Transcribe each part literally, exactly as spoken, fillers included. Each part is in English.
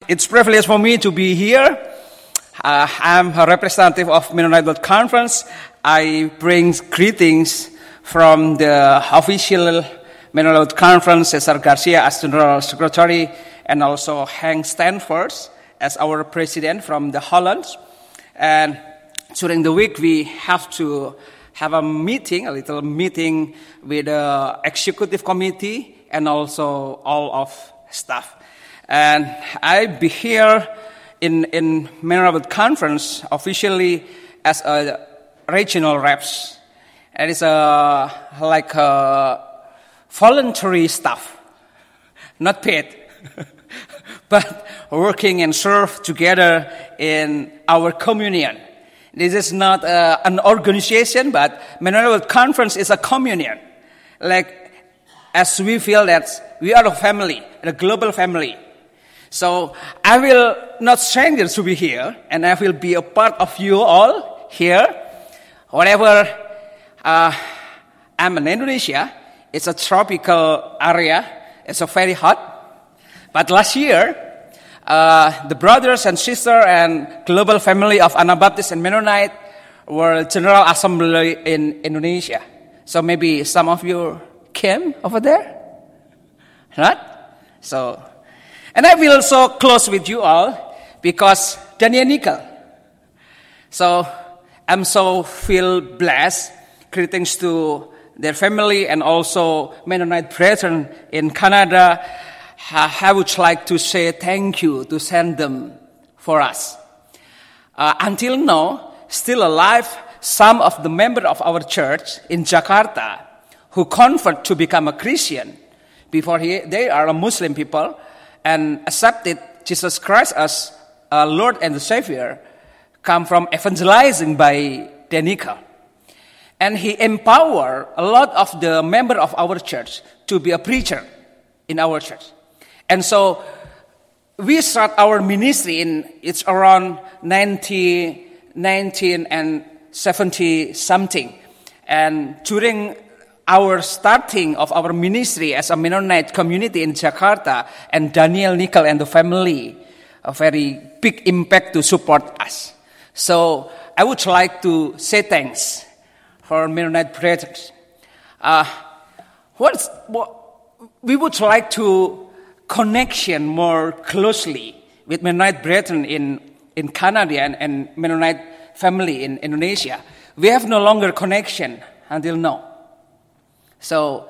it's a privilege for me to be here. Uh, I'm a representative of Mennonite World Conference. I bring greetings from the official Mennonite World Conference, Cesar Garcia as General Secretary, and also Hank Stanford as our president from the Holland. And during the week, we have to have a meeting, a little meeting with the executive committee and also all of staff. And I be here in in Mennonite World Conference officially as a regional reps. It is a like a voluntary staff, not paid, but working and serve together in our communion. This is not uh, an organization, but Mennonite World Conference is a communion. Like, as we feel that we are a family, a global family. So, I will not stranger to be here, and I will be a part of you all here. Whatever, uh, I'm in Indonesia. It's a tropical area. It's a very hot. But last year, Uh, the brothers and sisters and global family of Anabaptist and Mennonite were General Assembly in Indonesia. So maybe some of you came over there? Right? So, and I will also close with you all because Daniel Nickel. So, I'm so feel blessed. Greetings to their family and also Mennonite brethren in Canada. I would like to say thank you to send them for us. Uh, until now, still alive, some of the members of our church in Jakarta who convert to become a Christian before he, they are a Muslim people and accepted Jesus Christ as a Lord and the Savior come from evangelizing by Denika. And he empowered a lot of the members of our church to be a preacher in our church. And so we start our ministry in, it's around nineteen, nineteen and seventy something. And during our starting of our ministry as a Mennonite community in Jakarta, and Daniel Nickel and the family, a very big impact to support us. So I would like to say thanks for Mennonite brethren. Uh, what's, what, we would like to connection more closely with Mennonite brethren in, in Canada and, and Mennonite family in Indonesia. We have no longer connection until now. So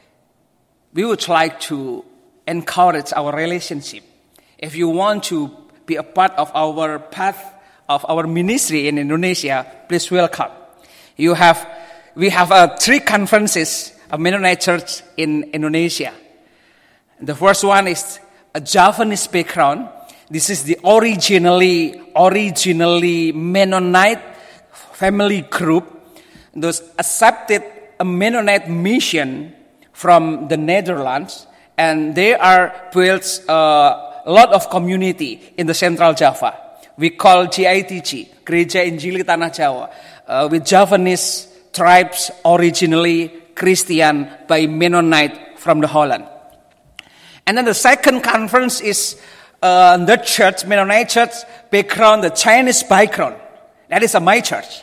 we would like to encourage our relationship. If you want to be a part of our path of our ministry in Indonesia, please welcome. You have, we have uh, three conferences of Mennonite church in Indonesia. The first one is a Javanese background. This is the originally, originally Mennonite family group. Those accepted a Mennonite mission from the Netherlands, and they are built uh, a lot of community in the Central Java. We call G I T G, Gereja Injili Tanah Jawa, uh, with Javanese tribes originally Christian by Mennonite from the Holland. And then the second conference is uh, the church, Mennonite church background, the Chinese background. That is uh, my church.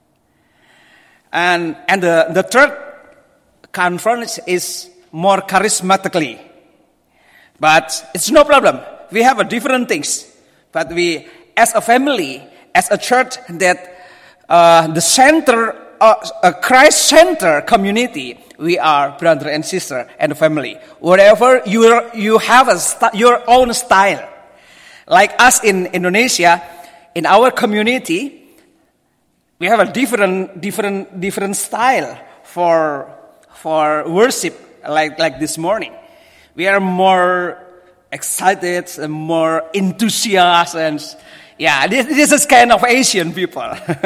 And and the, the third conference is more charismatically. But it's no problem. We have a different things. But we, as a family, as a church that uh, the center, uh, a Christ-centered community, we are brother and sister and family. Whatever you you have a st- your own style, like us in Indonesia, in our community, we have a different different different style for for worship. Like like this morning, we are more excited and more enthusiastic. And yeah, this, this is kind of Asian people.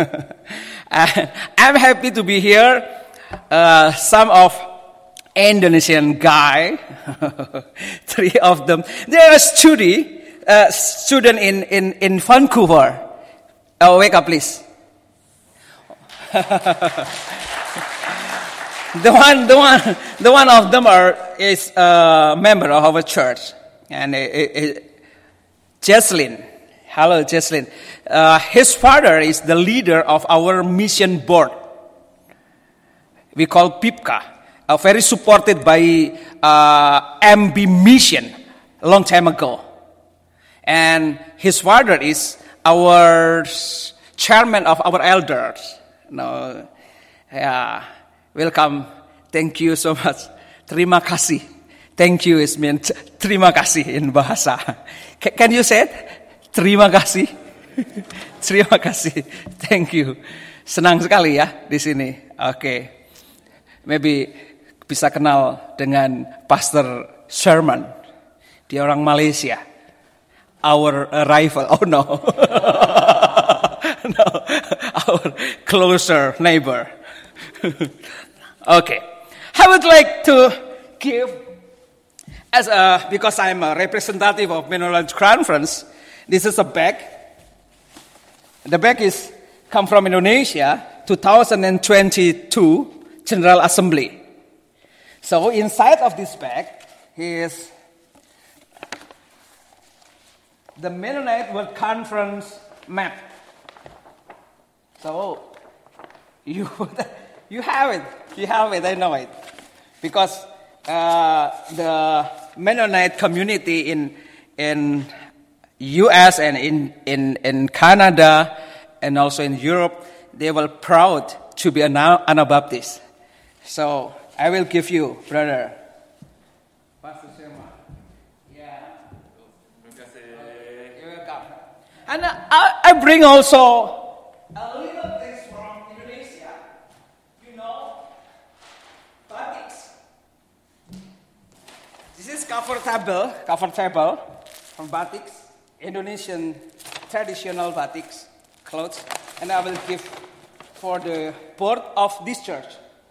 I'm happy to be here. Uh, some of Indonesian guy, three of them. They are a student, uh, student in, in, in Vancouver. Oh, wake up, please. the one, the one, the one of them are is a member of our church, and it, it, Jesslyn. Hello, Jesslyn. Uh, his father is the leader of our mission board. We call PIPCA. Uh, very supported by uh, M B Mission a long time ago. And his father is our chairman of our elders. No, yeah, welcome. Thank you so much. Terima kasih. Thank you is meant terima kasih in bahasa. Can, can you say it? Terima kasih. Terima kasih. Thank you. Senang sekali ya di sini. Oke. Okay. Maybe bisa kenal dengan Pastor Sherman. Dia orang Malaysia. Our rival. Oh no. No. Our closer neighbor. Okay. I would like to give, as a, because I'm a representative of Mennonite Conference, this is a bag. The bag is come from Indonesia, two thousand twenty-two General Assembly. So inside of this bag is the Mennonite World Conference map. So you you have it, you have it. I know it, because uh, the Mennonite community in in U S and in, in, in Canada and also in Europe, they were proud to be an Anabaptist. So I will give you, brother. Pastor Sherman. Yeah. Okay, you're welcome. And I, I bring also a little things from Indonesia. You know, batiks. This is comfortable, comfortable from batiks. Indonesian traditional batiks clothes, and I will give for the board of this church.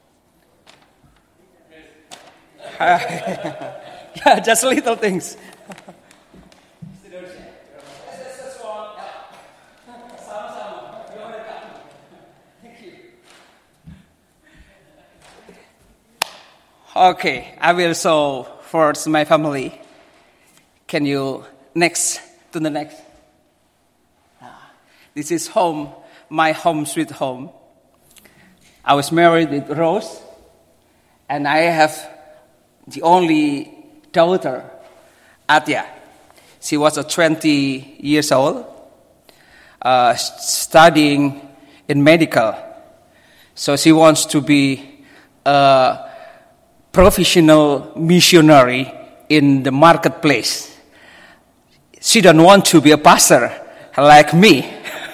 Yeah, just little things. Okay, I will show first my family. Can you next? To the next. This is home, my home sweet home. I was married with Rose, and I have the only daughter, Atya. She was uh, twenty years old, uh, studying in medical. So she wants to be a professional missionary in the marketplace. She don't want to be a pastor like me.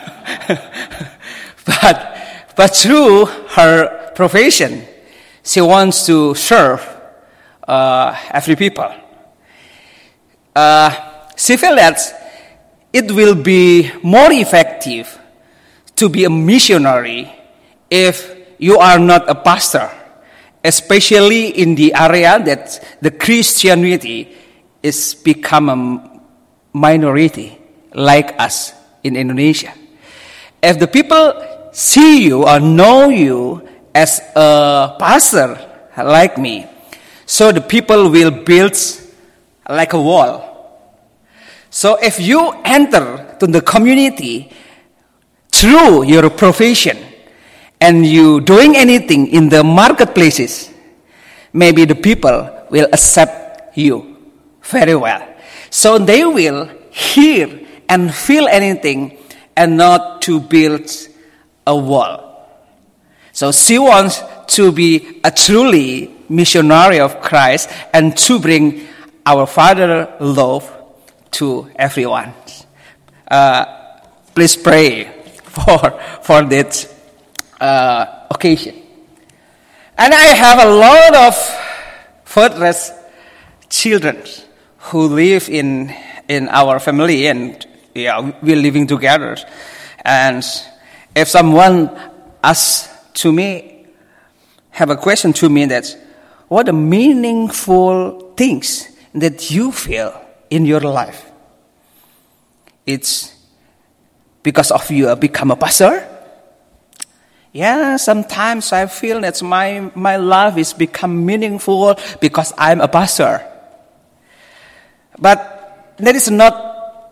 but, but through her profession, she wants to serve uh, every people. Uh, she felt that it will be more effective to be a missionary if you are not a pastor, especially in the area that the Christianity is become a minority like us in Indonesia. If the people see you or know you as a pastor like me, so the people will build like a wall. So if you enter to the community through your profession and you doing anything in the marketplaces, maybe the people will accept you very well. So they will hear and feel anything and not to build a wall. So she wants to be a truly missionary of Christ and to bring our Father love to everyone. Uh, please pray for, for that uh, occasion. And I have a lot of fatherless children who live in in our family, and yeah, we're living together. And if someone asks to me, have a question to me that, what are meaningful things that you feel in your life? It's because of you become a pastor? Yeah, sometimes I feel that my, my life is become meaningful because I'm a pastor. But that is not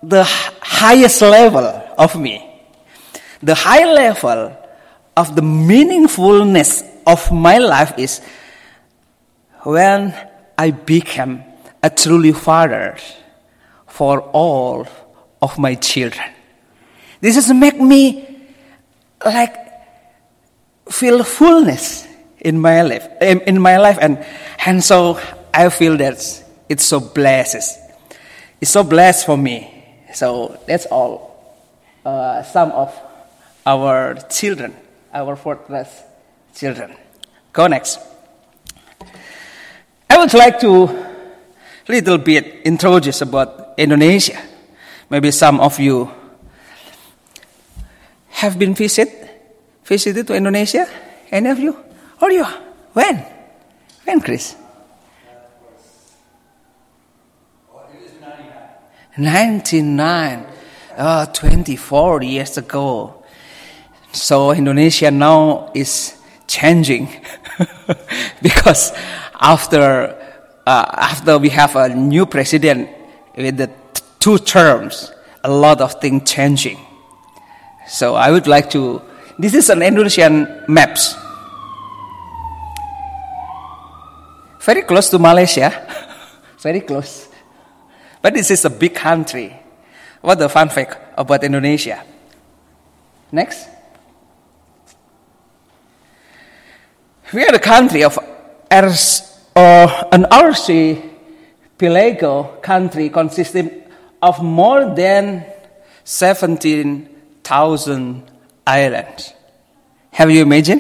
the highest level of me. The high level of the meaningfulness of my life is when I became a truly father for all of my children. This has made me like feel fullness in my life, in my life, and and so I feel that it's so blessed. It's so blessed for me. So that's all. Uh, some of our children, our Fortress children. Go next. I would like to little bit introduce about Indonesia. Maybe some of you have been visit, visited to Indonesia. Any of you? Or you? When? When, Chris? ninety-nine. Oh, twenty-four years ago. So Indonesia now is changing because after uh, after we have a new president with the t- two terms, a lot of things changing. So I would like to. This is an Indonesian maps, very close to Malaysia, very close. But this is a big country. What the fun fact about Indonesia? Next. We are the country of Ers, or an archipelago country consisting of more than seventeen thousand islands. Have you imagined?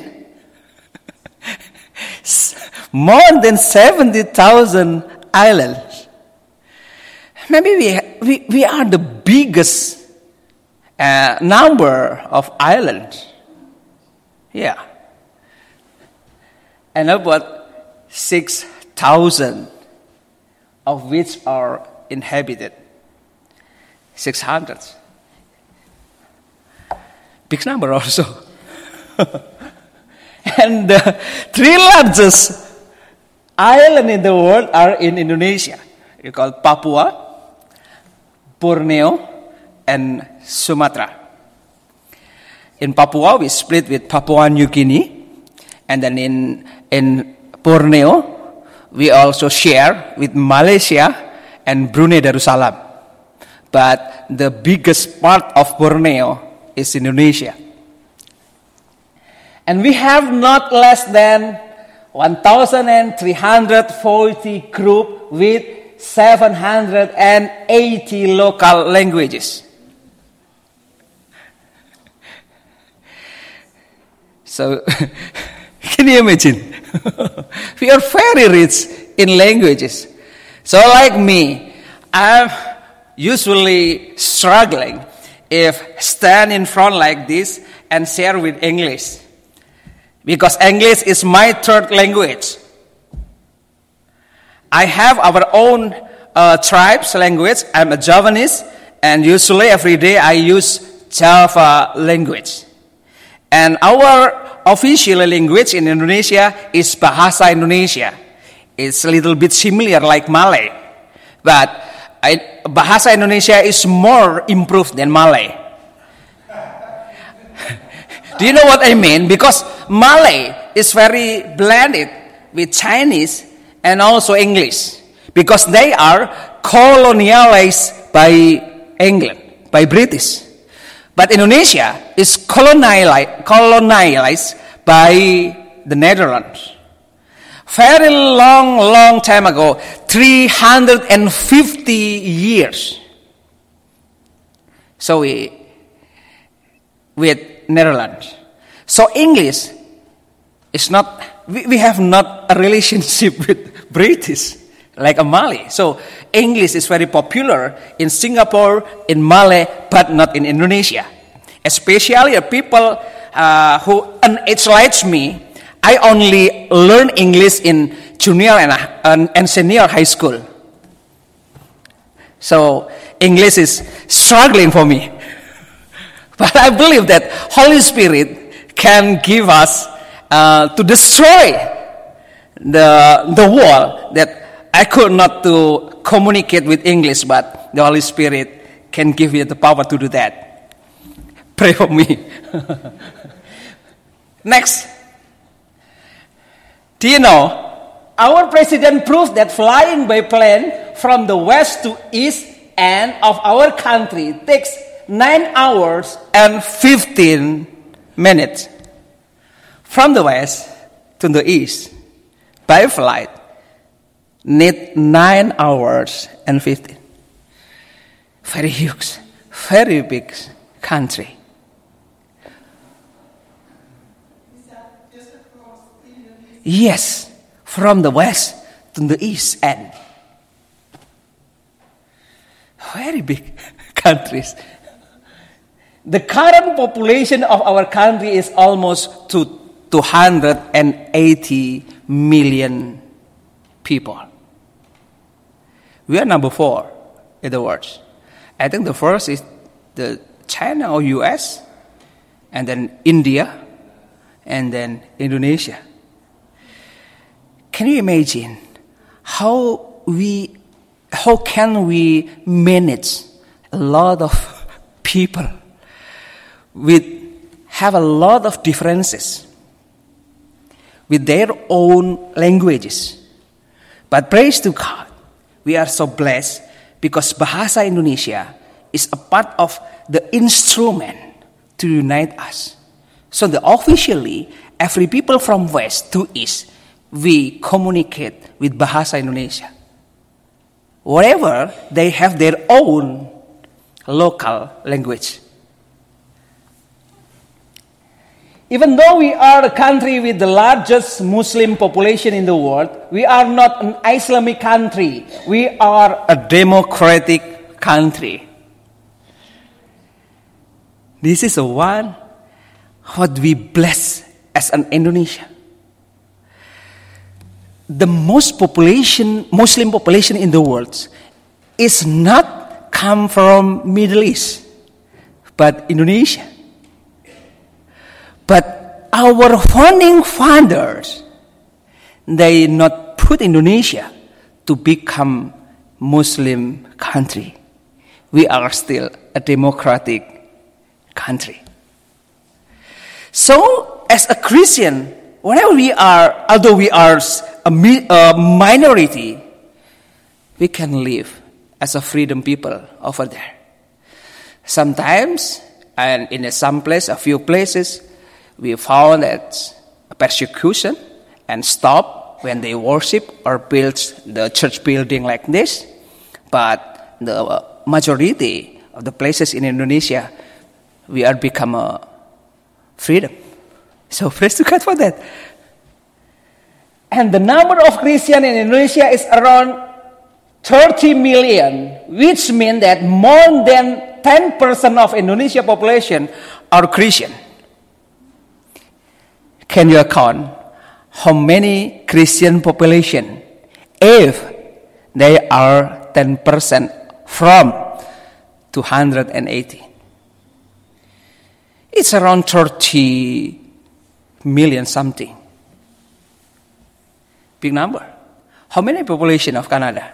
More than seventy thousand islands. Maybe we, we, we are the biggest uh, number of islands. Yeah. And about six thousand of which are inhabited. six hundred. Big number also. And the three largest islands in the world are in Indonesia. You call Papua, Borneo, and Sumatra. In Papua, we split with Papua New Guinea, and then in in Borneo, we also share with Malaysia and Brunei Darussalam. But the biggest part of Borneo is Indonesia. And we have not less than one thousand three hundred forty groups with seven hundred eighty local languages. So, can you imagine? We are very rich in languages. So like me, I'm usually struggling if stand in front like this and share with English. Because English is my third language. I have our own uh, tribe's language. I'm a Javanese, and usually every day I use Java language. And our official language in Indonesia is Bahasa Indonesia. It's a little bit similar like Malay. But I, Bahasa Indonesia is more improved than Malay. Do you know what I mean? Because Malay is very blended with Chinese and also English. Because they are colonialized by England, by British. But Indonesia is colonialized, colonialized by the Netherlands. Very long, long time ago, three hundred fifty years. So we, with Netherlands. So English is not, we, we have not a relationship with British like a Malay. So English is very popular in Singapore, in Malay, but not in Indonesia. Especially people uh, who age like me, I only learn English in junior and, and, and senior high school. So English is struggling for me. But I believe that Holy Spirit can give us uh, to destroy the the wall that I could not to communicate with English, but the Holy Spirit can give me the power to do that. Pray for me. Next. Do you know, our president proved that flying by plane from the west to east end of our country takes nine hours and fifteen minutes. From the west to the east, by flight, need nine hours and fifteen. Very huge, very big country. Is that just across Indonesia? Yes, from the west to the east end. Very big countries. The current population of our country is almost to two hundred eighty million people. We are number four in the world. I think the first is the China or U S, and then India, and then Indonesia. Can you imagine how we, how can we manage a lot of people with have a lot of differences with their own languages? But praise to God, we are so blessed because Bahasa Indonesia is a part of the instrument to unite us. So that officially, every people from west to east, we communicate with Bahasa Indonesia. Wherever they have their own local language. Even though we are a country with the largest Muslim population in the world, we are not an Islamic country. We are a democratic country. This is the one what we bless as an Indonesia. The most population, Muslim population in the world is not come from Middle East, but Indonesia. But our founding fathers, they not put Indonesia to become Muslim country. We are still a democratic country. So, as a Christian, whenever we are, although we are a, a minority, we can live as a freedom people over there. Sometimes, and in some place, a few places, we found that persecution and stop when they worship or build the church building like this. But the majority of the places in Indonesia, we are become a freedom. So praise to God for that. And the number of Christians in Indonesia is around thirty million, which means that more than ten percent of Indonesia population are Christian. Can you account how many Christian population if they are ten percent from two hundred eighty? It's around thirty million something. Big number. How many population of Canada?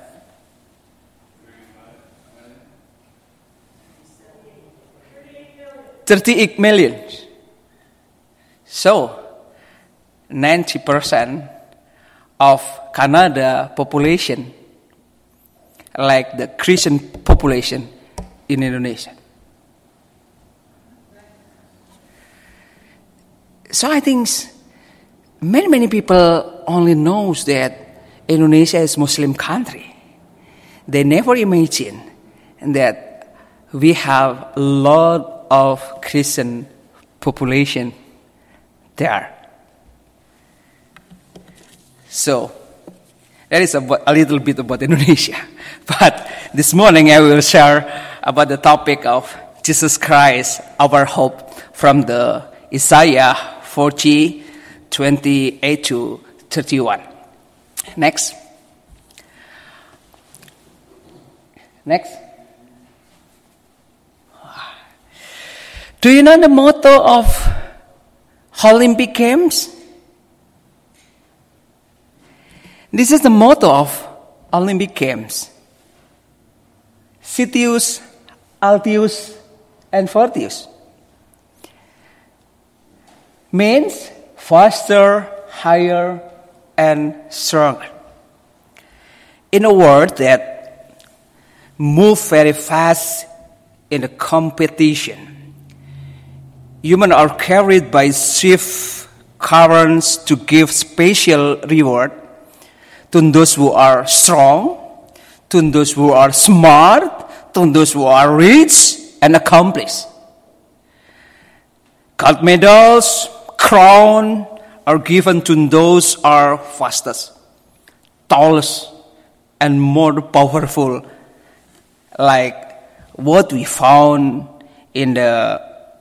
thirty-eight million. So, ninety percent of Canada population like the Christian population in Indonesia. So I think many, many people only knows that Indonesia is Muslim country. They never imagine that we have a lot of Christian population there. So, that is about, a little bit about Indonesia. But this morning I will share about the topic of Jesus Christ, our hope, from the Isaiah forty, twenty-eight to thirty-one. Next. Next. Do you know the motto of Olympic Games? This is the motto of Olympic Games. Citius Altius and Fortius. Means faster, higher, and stronger. In a world that moves very fast in a competition, humans are carried by swift currents to give special reward to those who are strong, to those who are smart, to those who are rich and accomplished. Gold medals, crown are given to those who are fastest, tallest, and more powerful, like what we found in the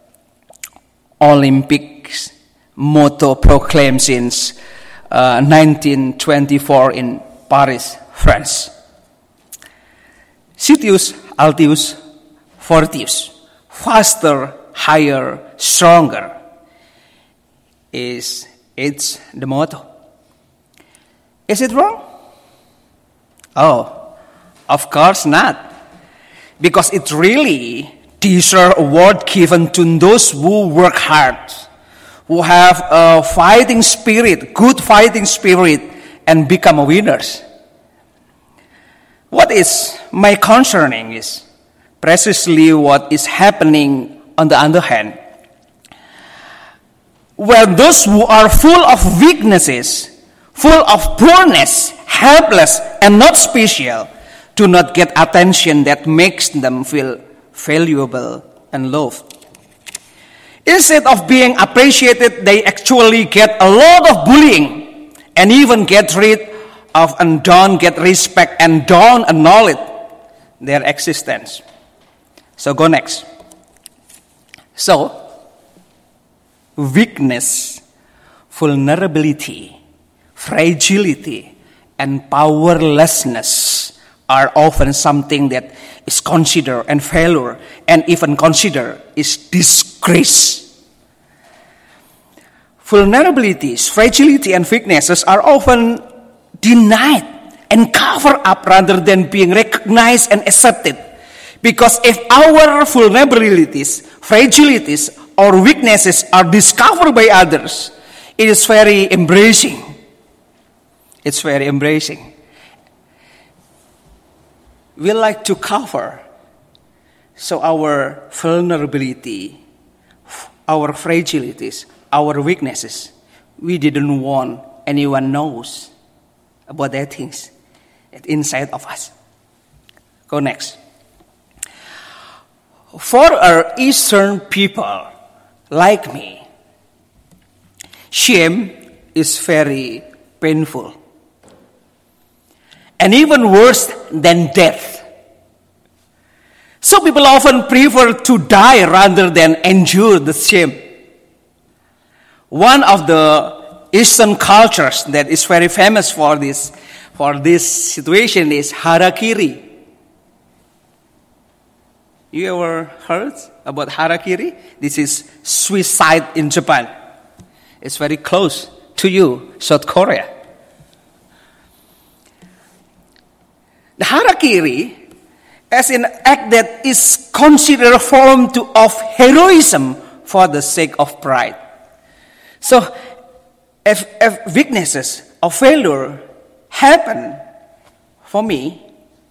Olympics motto proclaimed since uh, nineteen twenty-four in Paris, France. Citius, Altius, Fortius, faster, higher, stronger, is it's the motto. Is it wrong? Oh, of course not. Because it really deserves a award given to those who work hard, who have a fighting spirit, good fighting spirit, and become winners. What is my concerning is precisely what is happening on the other hand, where those who are full of weaknesses, full of poorness, helpless, and not special, do not get attention that makes them feel valuable and loved. Instead of being appreciated, they actually get a lot of bullying and even get rid of and don't get respect and don't acknowledge their existence. So go next. So, weakness, vulnerability, fragility, and powerlessness are often something that is considered and failure, and even considered is disgrace. Vulnerabilities, fragility, and weaknesses are often denied and covered up rather than being recognized and accepted. Because if our vulnerabilities, fragilities, or weaknesses are discovered by others, it is very embracing. It's very embracing. We like to cover so our vulnerability, our fragilities, our weaknesses, we didn't want anyone knows about their things inside of us. Go next. For our Eastern people like me, shame is very painful. And even worse than death. So people often prefer to die rather than endure the shame. One of the Eastern cultures that is very famous for this, for this situation is harakiri. You ever heard about harakiri? This is suicide in Japan. It's very close to you, South Korea. The harakiri as an act that is considered a form to, of heroism for the sake of pride. So, if, if weaknesses or failure happen for me,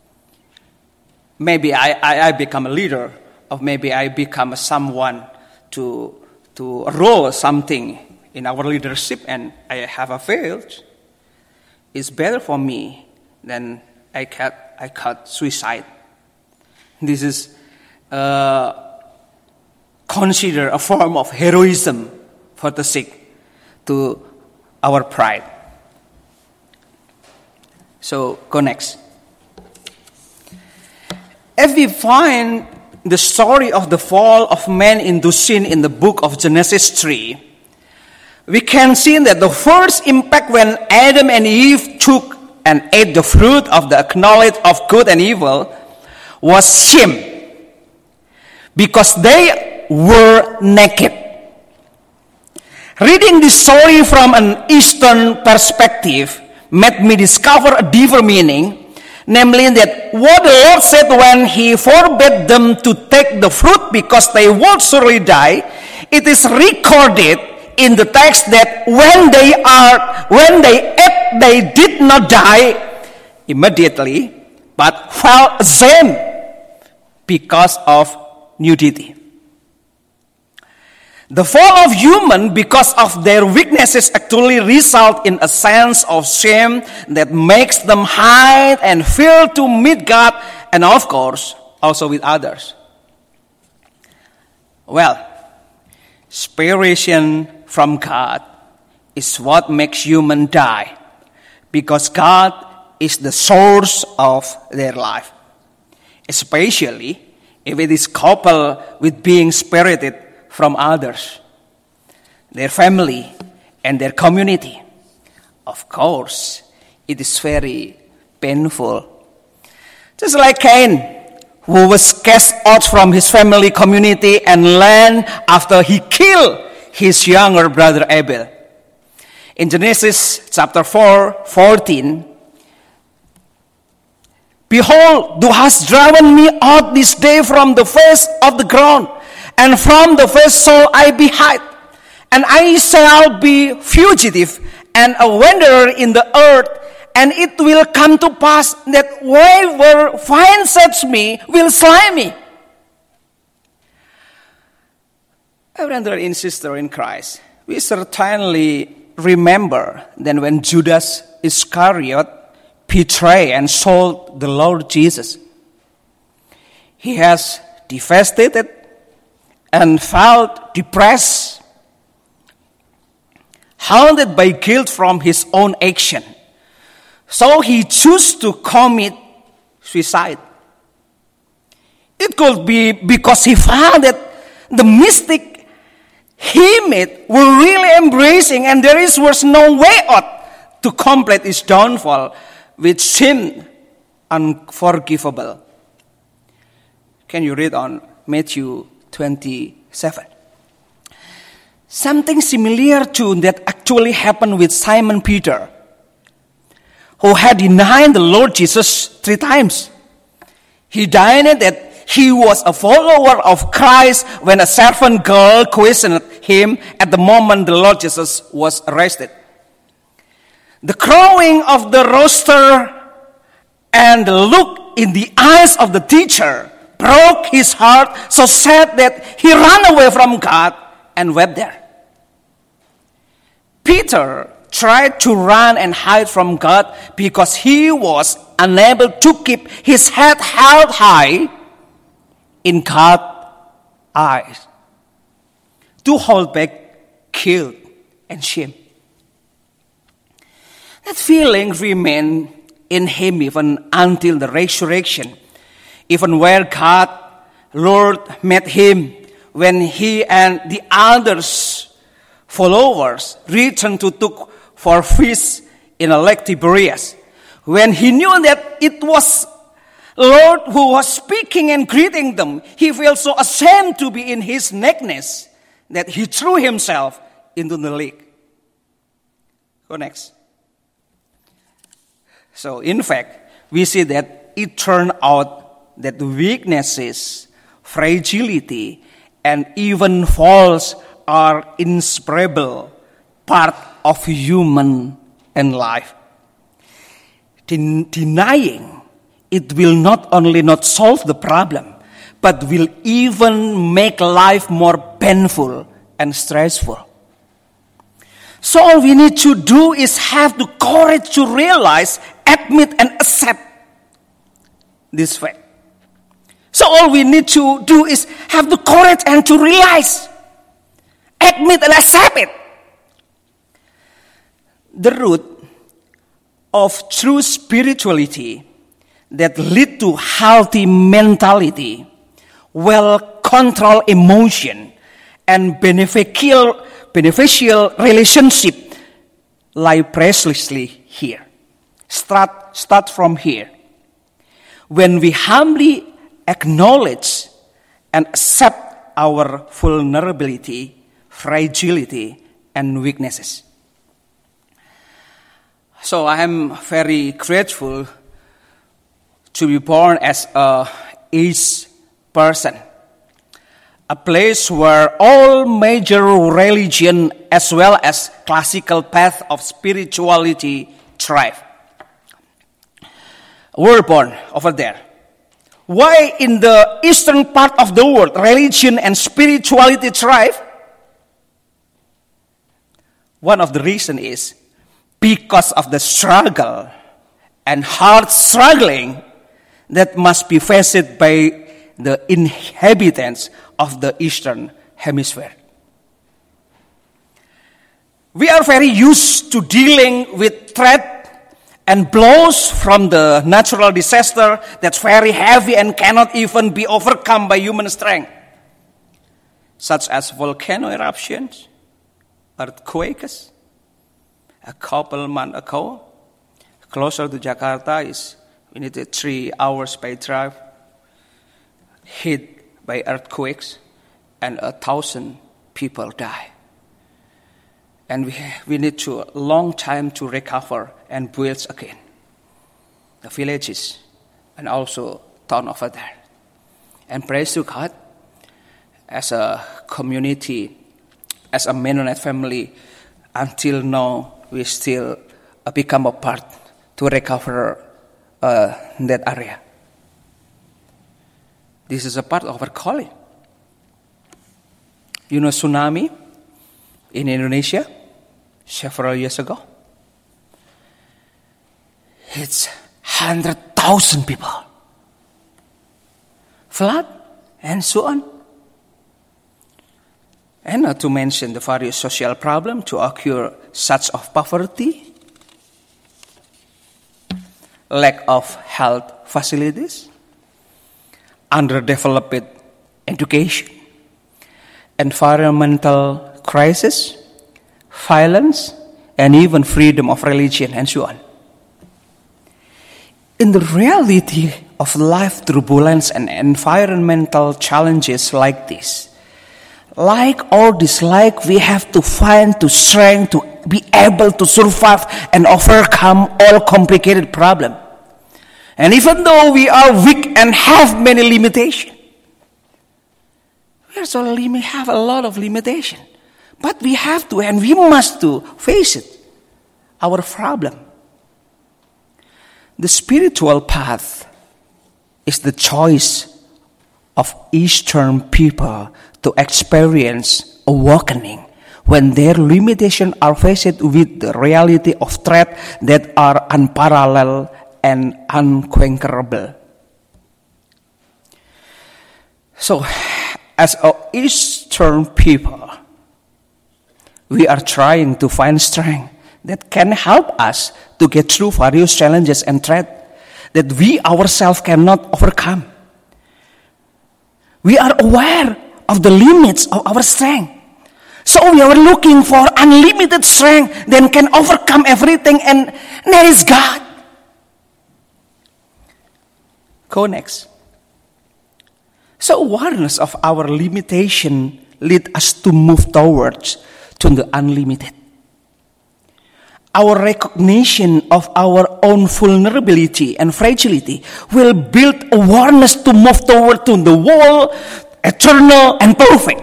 maybe I, I, I become a leader, or maybe I become someone to, to role something in our leadership and I have a failed, it's better for me than I cut, I cut suicide. This is uh, considered a form of heroism for the sake to our pride. So, go next. If we find the story of the fall of man into sin in the book of Genesis three, we can see that the first impact when Adam and Eve took and ate the fruit of the knowledge of good and evil was shame, because they were naked. Reading this story from an Eastern perspective made me discover a deeper meaning, namely that that what the Lord said when he forbade them to take the fruit because they would surely die, it is recorded in the text that when they are when they ate, they did not die immediately, but fell ashamed because of nudity. The fall of human because of their weaknesses actually result in a sense of shame that makes them hide and fear to meet God and of course also with others. Well, separation from God is what makes human die because God is the source of their life, especially if it is coupled with being separated from others, their family, and their community. Of course, it is very painful. Just like Cain, who was cast out from his family community and land after he killed his younger brother Abel. In Genesis chapter four, fourteen, "Behold, thou hast driven me out this day from the face of the ground, and from the face shall I be hid, and I shall be fugitive and a wanderer in the earth, and it will come to pass that whoever finds such me will slay me." Brother and sister in Christ, we certainly remember that when Judas Iscariot betrayed and sold the Lord Jesus, he has devastated and felt depressed, haunted by guilt from his own action. So he chose to commit suicide. It could be because he found that the mistake he made were really embracing and there is, was no way out to complete his downfall, which seemed unforgivable. Can you read on Matthew twenty-seven? Something similar to that actually happened with Simon Peter, who had denied the Lord Jesus three times. He denied that he was a follower of Christ when a servant girl questioned him at the moment the Lord Jesus was arrested. The crowing of the rooster and the look in the eyes of the teacher broke his heart so sad that he ran away from God and wept there. Peter tried to run and hide from God because he was unable to keep his head held high in God's eyes, to hold back guilt and shame. That feeling remained in him even until the resurrection, even where God, Lord, met him when he and the others followers returned to took for feast in a lake Tiberias. When he knew that it was Lord who was speaking and greeting them, he felt so ashamed to be in his nakedness that he threw himself into the lake. Go next. So, in fact, we see that it turned out that weaknesses, fragility, and even faults are inseparable part of human and life. Den- denying it will not only not solve the problem, but will even make life more painful and stressful. So all we need to do is have the courage to realize, admit, and accept this fact. So all we need to do is have the courage and to realize, admit, and accept it. The root of true spirituality that lead to healthy mentality, well-controlled emotion, and beneficial, beneficial relationship lie precisely here. Start, start from here. When we humbly acknowledge and accept our vulnerability, fragility, and weaknesses. So I am very grateful to be born as a East person, a place where all major religion as well as classical path of spirituality thrive. We're born over there. Why in the eastern part of the world religion and spirituality thrive? One of the reasons is because of the struggle and hard struggling that must be faced by the inhabitants of the Eastern Hemisphere. We are very used to dealing with threat and blows from the natural disaster that's very heavy and cannot even be overcome by human strength, such as volcano eruptions, earthquakes. A couple months ago, closer to Jakarta, is we needed three hours by drive, hit by earthquakes, and a thousand people die. And we we need to a long time to recover and build again the villages and also town over there. And praise to God, as a community, as a Mennonite family, until now we still uh, become a part to recover uh, that area. This is a part of our calling. You know tsunami in Indonesia several years ago? It's one hundred thousand people. Flood and so on. And not to mention the various social problems to occur, such as poverty, lack of health facilities, underdeveloped education, environmental crisis, violence, and even freedom of religion, and so on. In the reality of life turbulence and environmental challenges like this, like all this, like we have to find the strength to be able to survive and overcome all complicated problems. And even though we are weak and have many limitations, we also have a lot of limitation. But we have to and we must to face it, our problem. The spiritual path is the choice of Eastern people to experience awakening when their limitations are faced with the reality of threat that are unparalleled and unconquerable. So, as an Eastern people, we are trying to find strength that can help us to get through various challenges and threats that we ourselves cannot overcome. We are aware of the limits of our strength. So we are looking for unlimited strength that can overcome everything, and that is God. Go next. So awareness of our limitation leads us to move towards to the unlimited. Our recognition of our own vulnerability and fragility will build awareness to move toward to the whole, eternal, and perfect.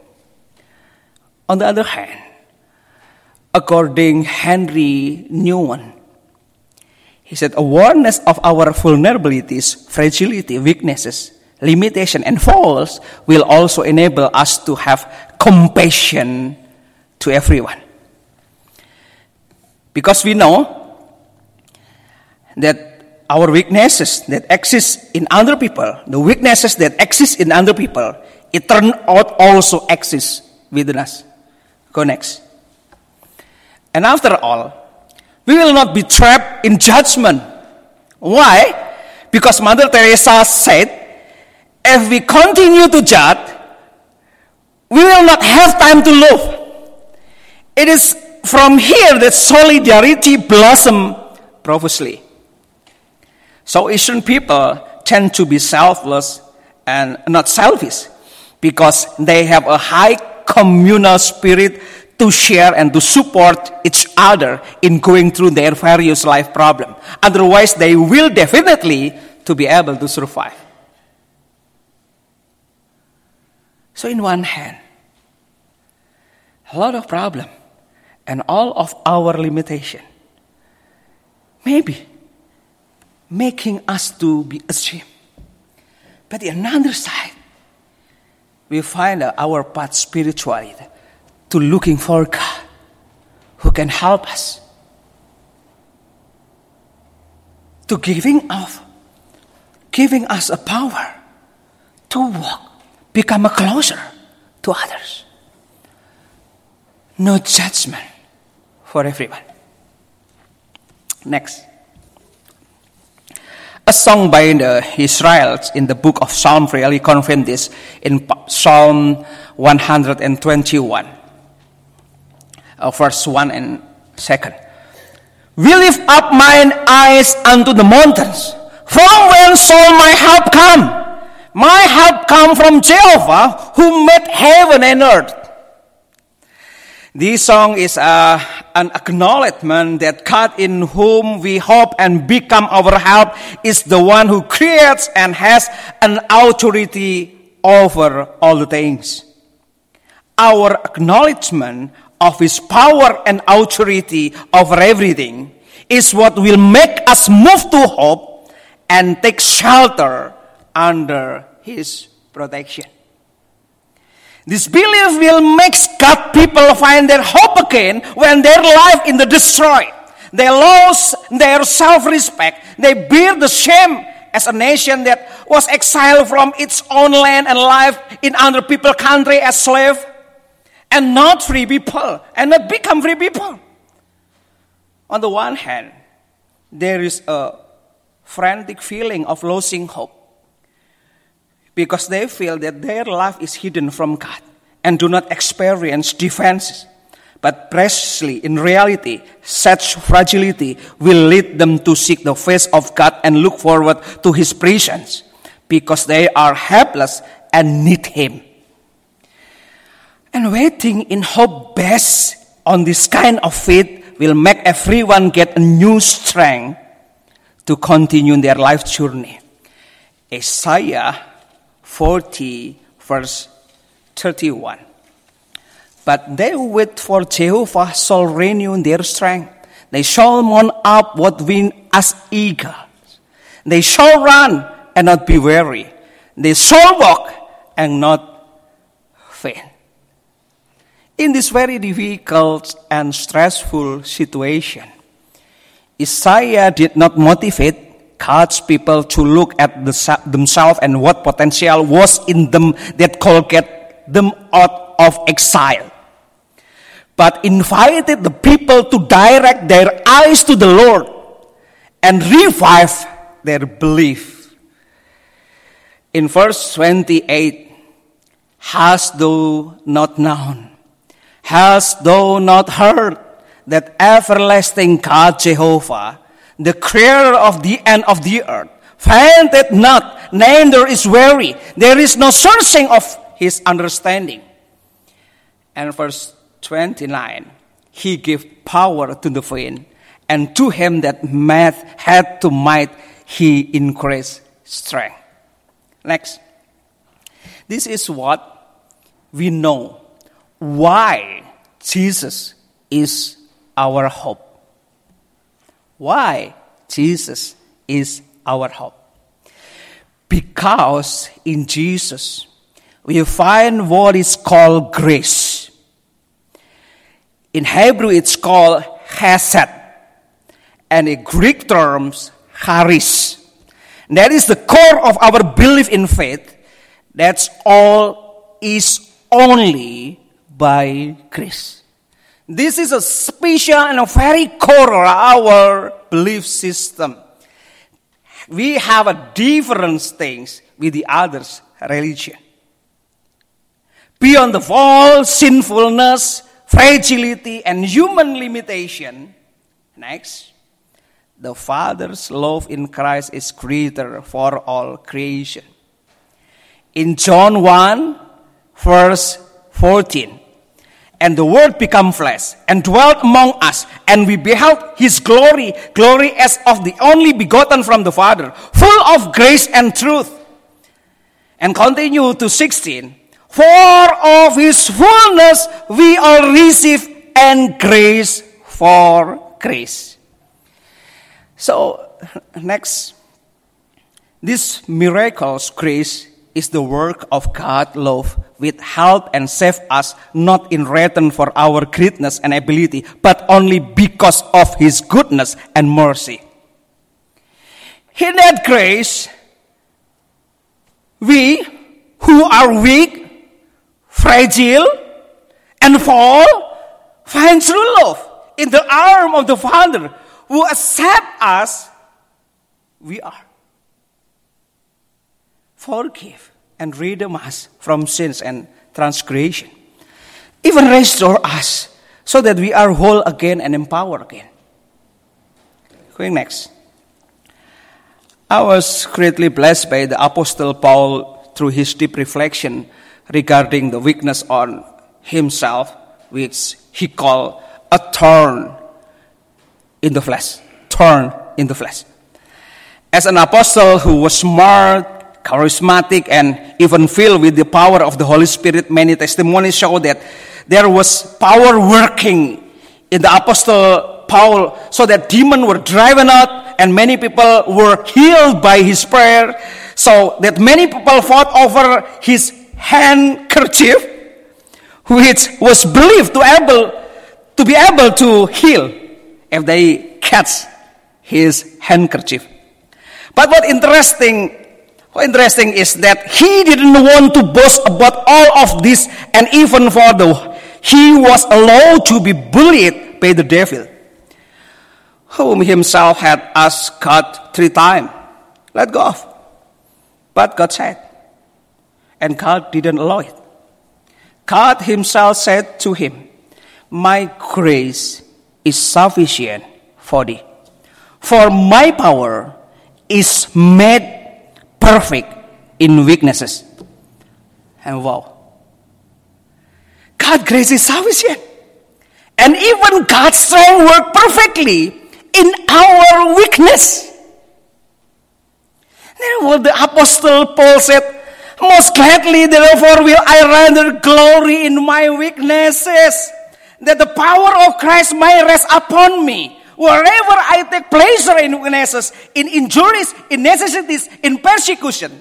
On the other hand, according Henry Nouwen, he said awareness of our vulnerabilities, fragility, weaknesses, limitation, and faults will also enable us to have compassion to everyone. Because we know that our weaknesses that exist in other people, the weaknesses that exist in other people, it turns out also exists within us. Go next. And after all, we will not be trapped in judgment. Why? Because Mother Teresa said, if we continue to judge, we will not have time to love. It is from here that solidarity blossoms profusely. So Eastern people tend to be selfless and not selfish because they have a high communal spirit to share and to support each other in going through their various life problems. Otherwise, they will definitely to be able to survive. So in one hand, a lot of problem and all of our limitation, maybe making us to be ashamed. But on the other side, we find our path spiritually to looking for God who can help us, to giving of, giving us a power to walk, become a closer to others. No judgment for everyone. Next. A song by the Israelites in the book of Psalm really confirms this in Psalm one twenty-one, uh, verse one and second. We lift up mine eyes unto the mountains. From whence shall my help come? My help come from Jehovah, who made heaven and earth. This song is uh, an acknowledgement that God, in whom we hope and become our help, is the one who creates and has an authority over all the things. Our acknowledgement of His power and authority over everything is what will make us move to hope and take shelter under His protection. This belief will make God people find their hope again when their life is destroyed. They lose their self-respect. They bear the shame as a nation that was exiled from its own land and life in other people's country as slave, and not free people, and not become free people. On the one hand, there is a frantic feeling of losing hope, because they feel that their life is hidden from God and do not experience defenses. But preciously, in reality, such fragility will lead them to seek the face of God and look forward to His presence, because they are helpless and need Him. And waiting in hope based on this kind of faith will make everyone get a new strength to continue their life journey. Isaiah forty, verse thirty-one. But they who wait for Jehovah shall renew their strength. They shall mount up with wings as eagles. They shall run and not be weary. They shall walk and not faint. In this very difficult and stressful situation, Isaiah did not motivate God's people to look at the, themselves and what potential was in them that could get them out of exile, but invited the people to direct their eyes to the Lord and revive their belief. In verse twenty-eight, hast thou not known, hast thou not heard that everlasting God Jehovah, the creator of the end of the earth, fainteth not, neither is weary. There is no searching of His understanding. And verse twenty-nine, He gave power to the faint, and to him that made had to might He increased strength. Next. This is what we know why Jesus is our hope. Why Jesus is our hope. Because in Jesus we find what is called grace. In Hebrew it's called chesed, and in Greek terms charis. That is the core of our belief in faith. That's all is only by grace. This is a special and a very core of our belief system. We have a different things with the others' religion. Beyond the fall, sinfulness, fragility, and human limitation. Next, the Father's love in Christ is greater for all creation. In John one, verse fourteen, And the Word became flesh, and dwelt among us, and we beheld his glory, glory as of the only begotten from the Father, full of grace and truth. And continue to sixteen. For of his fullness we all receive, and grace for grace. So, next. This miraculous grace is the work of God love, which help and save us, not in return for our greatness and ability, but only because of his goodness and mercy. In that grace, we who are weak, fragile, and fall, find true love in the arm of the Father who accepts us. We are. Forgive and redeem us from sins and transgression. Even restore us so that we are whole again and empowered again. Going next. I was greatly blessed by the Apostle Paul through his deep reflection regarding the weakness on himself, which he called a thorn in the flesh. Thorn in the flesh. As an apostle who was smart, charismatic, and even filled with the power of the Holy Spirit, many testimonies show that there was power working in the Apostle Paul so that demons were driven out and many people were healed by his prayer, so that many people fought over his handkerchief, which was believed to able to be able to heal if they catch his handkerchief. But what interesting What interesting is that he didn't want to boast about all of this, and even for the he was allowed to be bullied by the devil, whom himself had asked God three times, let go of. But God said, and God didn't allow it. God himself said to him, my grace is sufficient for thee, for my power is made perfect in weaknesses. And wow, God's grace is sufficient. And even God's strength works perfectly in our weakness. Therefore, the Apostle Paul said, most gladly, therefore, will I rather glory in my weaknesses, that the power of Christ may rest upon me. Wherever I take pleasure in weaknesses, in injuries, in necessities, in persecution,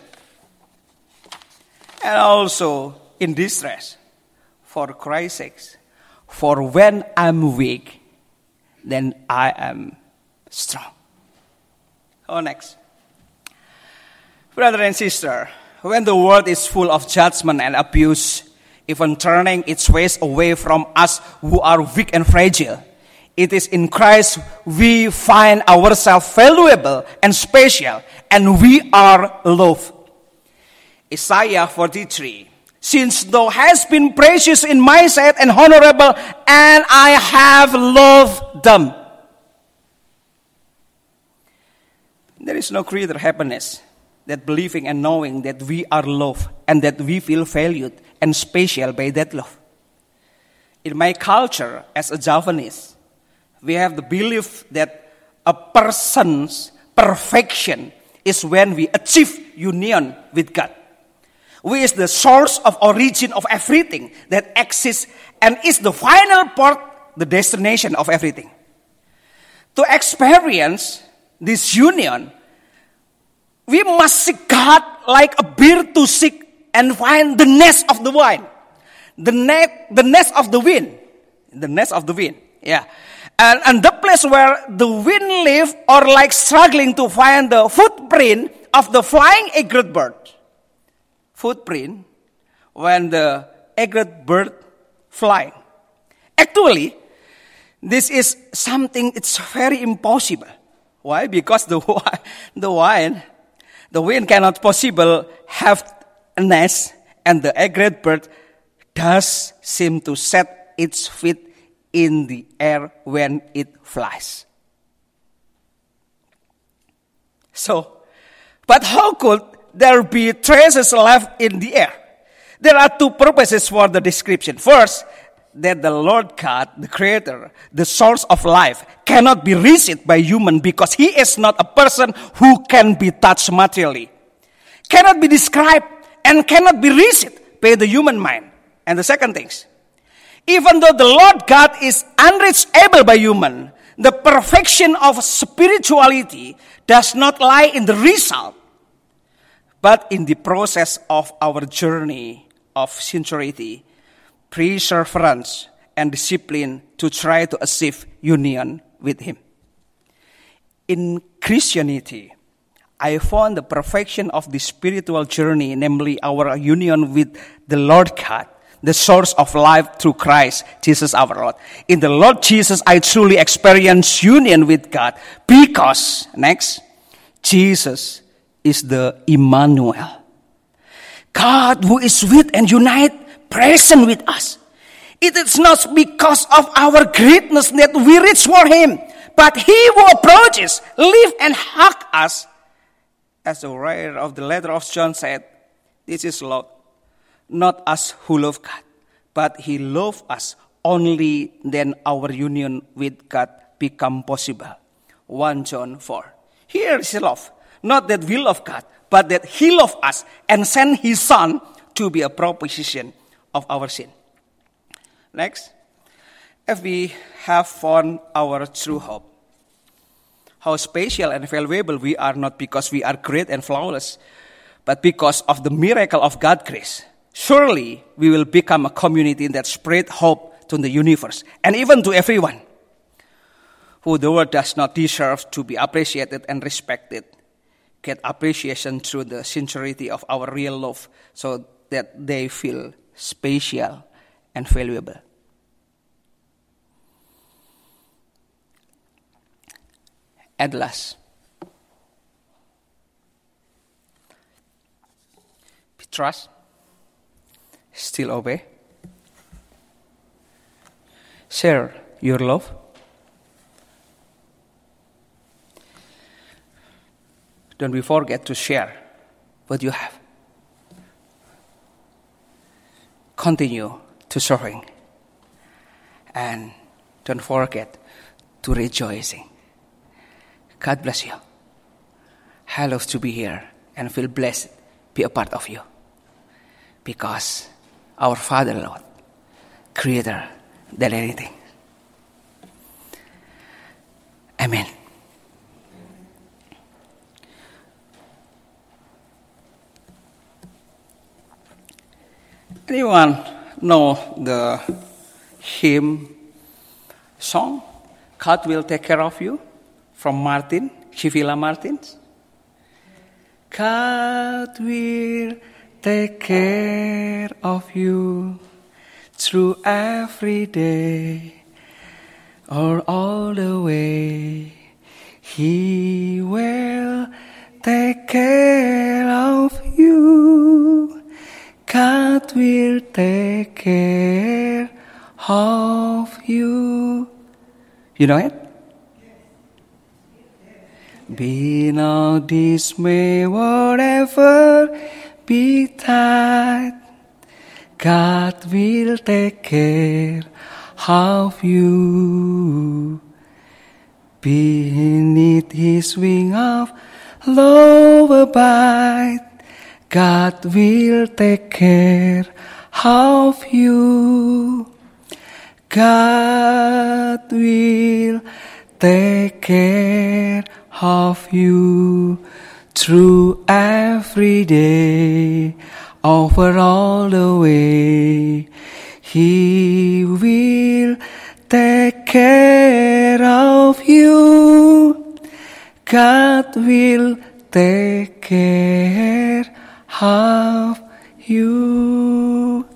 and also in distress, for Christ's sake. For when I'm weak, then I am strong. Oh, next. Brother and sister, when the world is full of judgment and abuse, even turning its ways away from us who are weak and fragile, it is in Christ we find ourselves valuable and special, and we are loved. Isaiah forty-three. Since thou hast been precious in my sight and honorable, and I have loved them. There is no greater happiness than believing and knowing that we are loved and that we feel valued and special by that love. In my culture as a Javanese, we have the belief that a person's perfection is when we achieve union with God, who is the source of origin of everything that exists and is the final part, the destination of everything. To experience this union, we must seek God like a bird to seek and find the nest of the wind, the, net, the nest of the wind, the nest of the wind, yeah. And, and the place where the wind lives, or like struggling to find the footprint of the flying egret bird. Footprint when the egret bird flying. Actually, this is something, it's very impossible. Why? Because the the wind, the wind cannot possible have a nest, and the egret bird does seem to set its feet in the air when it flies. So, but how could there be traces left in the air? There are two purposes for the description. First, that the Lord God, the Creator, the source of life, cannot be reached by human because He is not a person who can be touched materially, cannot be described, and cannot be reached by the human mind. And the second thing, even though the Lord God is unreachable by human, the perfection of spirituality does not lie in the result, but in the process of our journey of sincerity, perseverance, and discipline to try to achieve union with Him. In Christianity, I found the perfection of the spiritual journey, namely our union with the Lord God, the source of life through Christ Jesus our Lord. In the Lord Jesus, I truly experience union with God because, next, Jesus is the Emmanuel. God who is with and unite, present with us. It is not because of our greatness that we reach for Him, but He who approaches, live and hug us. As the writer of the letter of John said, this is love. Not us who love God, but He loved us. Only then our union with God become possible. First John four. Here is love. Not that we love God, but that He loved us and sent His Son to be a propitiation of our sin. Next, if we have found our true hope, how special and valuable we are, not because we are great and flawless, but because of the miracle of God's grace. Surely we will become a community that spread hope to the universe and even to everyone who the world does not deserve to be appreciated and respected. Get appreciation through the sincerity of our real love so that they feel special and valuable. At last, we trust, still obey, share your love. Don't we forget to share what you have. Continue to serving. And don't forget to rejoicing. God bless you. I love to be here and feel blessed to be a part of you. Because our Father, Lord, greater than anything. Amen. Anyone know the hymn song, God Will Take Care of You, from Martin, Shivila Martins? God will take care of you through every day or all the way. He will take care of you. God will take care of you. You know it? Be not dismayed, whatever betide. God will take care of you. Beneath His wing of love abide. God will take care of you. God will take care of you through every day, over all the way. He will take care of you. God will take care of you.